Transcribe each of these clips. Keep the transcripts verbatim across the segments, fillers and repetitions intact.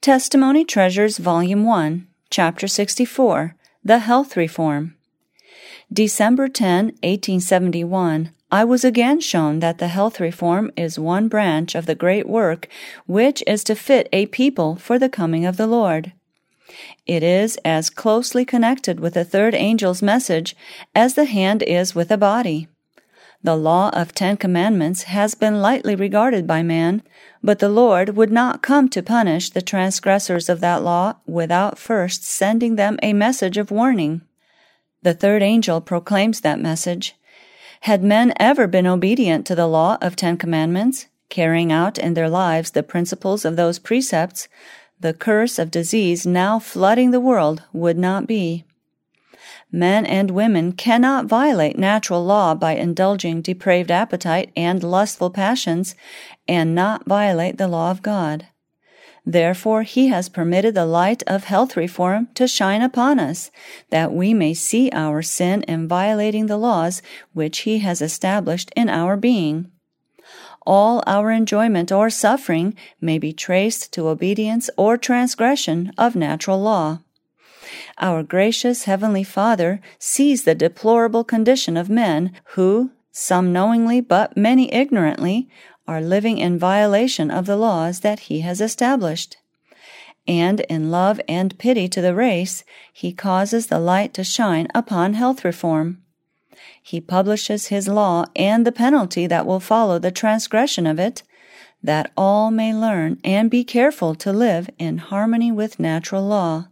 Testimony Treasures Volume one, Chapter sixty-four, The Health Reform. December tenth, eighteen seventy-one, I was again shown that the health reform is one branch of the great work which is to fit a people for the coming of the Lord. It is as closely connected with the third angel's message as the hand is with the body. The law of Ten Commandments has been lightly regarded by man, but the Lord would not come to punish the transgressors of that law without first sending them a message of warning. The third angel proclaims that message. Had men ever been obedient to the law of Ten Commandments, carrying out in their lives the principles of those precepts, the curse of disease now flooding the world would not be. Men and women cannot violate natural law by indulging depraved appetite and lustful passions, and not violate the law of God. Therefore He has permitted the light of health reform to shine upon us, that we may see our sin in violating the laws which He has established in our being. All our enjoyment or suffering may be traced to obedience or transgression of natural law. Our gracious Heavenly Father sees the deplorable condition of men who, some knowingly but many ignorantly, are living in violation of the laws that He has established. And in love and pity to the race, He causes the light to shine upon health reform. He publishes His law and the penalty that will follow the transgression of it, that all may learn and be careful to live in harmony with natural law.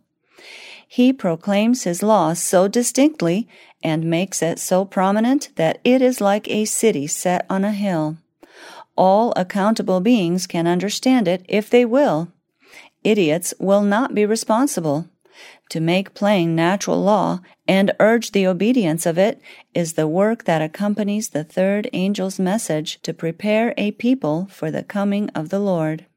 He proclaims His law so distinctly and makes it so prominent that it is like a city set on a hill. All accountable beings can understand it if they will. Idiots will not be responsible. To make plain natural law and urge the obedience of it is the work that accompanies the third angel's message to prepare a people for the coming of the Lord.